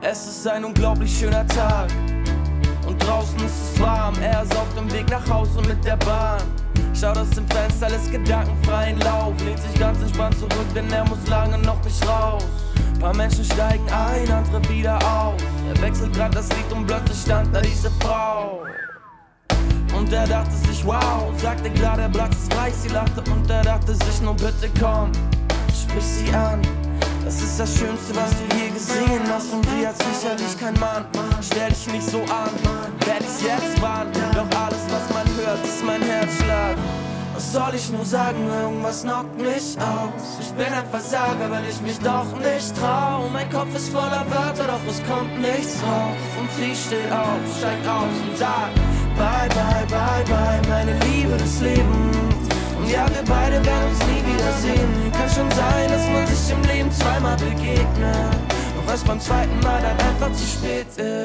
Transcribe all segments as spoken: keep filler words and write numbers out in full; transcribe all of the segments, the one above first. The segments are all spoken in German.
Es ist ein unglaublich schöner Tag und draußen ist es warm. Er ist auf dem Weg nach Hause mit der Bahn. Schaut aus dem Fenster, lässt gedankenfreien Lauf. Lehnt sich ganz entspannt zurück, denn er muss lange noch nicht raus. Paar Menschen steigen ein, andere wieder aus. Er wechselt grad das Lied und plötzlich stand da diese Frau. Und er dachte sich, wow, sagte klar, der Platz ist frei. Sie lachte und er dachte sich, nur bitte komm, sprich sie an. Das ist das Schönste, was du je gesehen hast. Und sie hat sicherlich kein Mann. Stell dich nicht so an, werd ich's jetzt warnen. Doch alles, was man hört, ist mein Herzschlag. Was soll ich nur sagen, irgendwas knockt mich aus. Ich bin ein Versager, weil ich mich doch nicht trau. Mein Kopf ist voller Wörter, doch es kommt nichts raus. Und sie steht auf, steigt aus und sagt bye, bye, bye, bye, meine Liebe des Lebens. Und ja, wir beide werden uns nie wiedersehen. Kann schon sein, dass man sich im Leben zweimal begegnet, doch es beim zweiten Mal dann einfach zu spät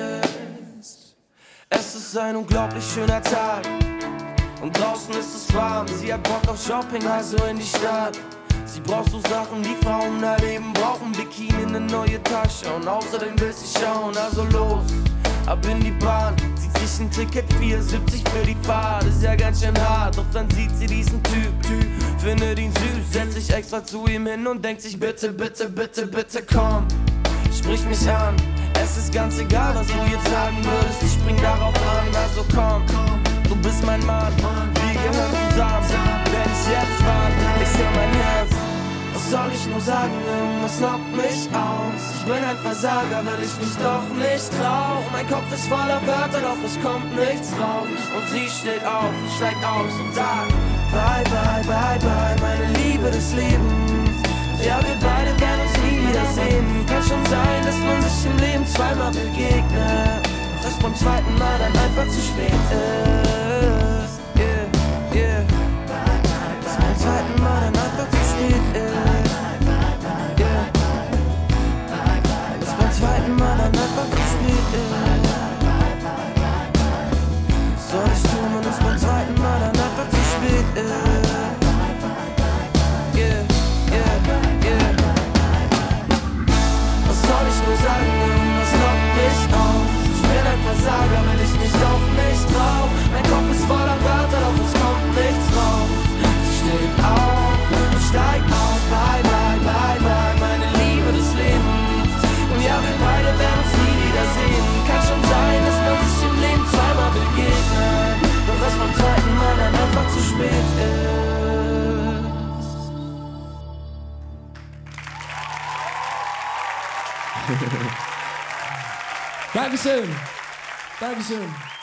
ist. Es ist ein unglaublich schöner Tag und draußen ist es warm. Sie hat Bock auf Shopping, also in die Stadt. Sie braucht so Sachen, die Frauen erleben brauchen. Bikini, eine neue Tasche und außerdem will sie schauen. Also los, ab in die Bahn. Zieht sich ein Ticket, vier siebzig für die Fahrt. Ist ja ganz schön hart, doch dann sieht sie diesen Typ, Typ findet ihn süß, setzt sich extra zu ihm hin und denkt sich bitte, bitte, bitte, bitte komm, sprich mich an. Es ist ganz egal, was du jetzt sagen würdest, ich spring darauf an. Also komm, du bist mein Mann, wir gehören zusammen. Wenn ich jetzt warte, ich hör mein Herz. Was soll ich nur sagen, irgendwas knockt mich aus. Ich bin ein Versager, weil ich mich doch nicht trau. Mein Kopf ist voller Wörter, doch es kommt nichts raus. Und sie steht auf, steigt aus und sagt bye, bye, bye, bye, meine Liebe des Lebens. Ja, wir beide werden uns nie wiedersehen. Kann schon sein, dass man sich im Leben zweimal begegnet, doch es beim zweiten Mal dann einfach zu spät ist. Yeah, yeah. Dass beim zweiten Mal dann einfach zu spät ist. Yeah. Dass beim zweiten Mal dann einfach zu spät ist. Was soll ich tun, wenn es beim zweiten Mal dann einfach zu spät ist? Yeah, yeah, yeah. Was soll ich nur sagen, irgendwas knockt mich aus. Ich bin ein Versager, wenn ich mich doch nicht trau. Mein Kopf ist voller Wörter, doch es kommt nichts raus. Sie steht auf und steigt aus. Bye, bye, bye, bye, meine Liebe des Lebens. Und ja, wir beide werden uns nie wiedersehen. Kann schon sein, dass man sich im Leben zweimal begegnet, doch es beim zweiten Mal dann einfach zu spät ist. Dankeschön. Dankeschön.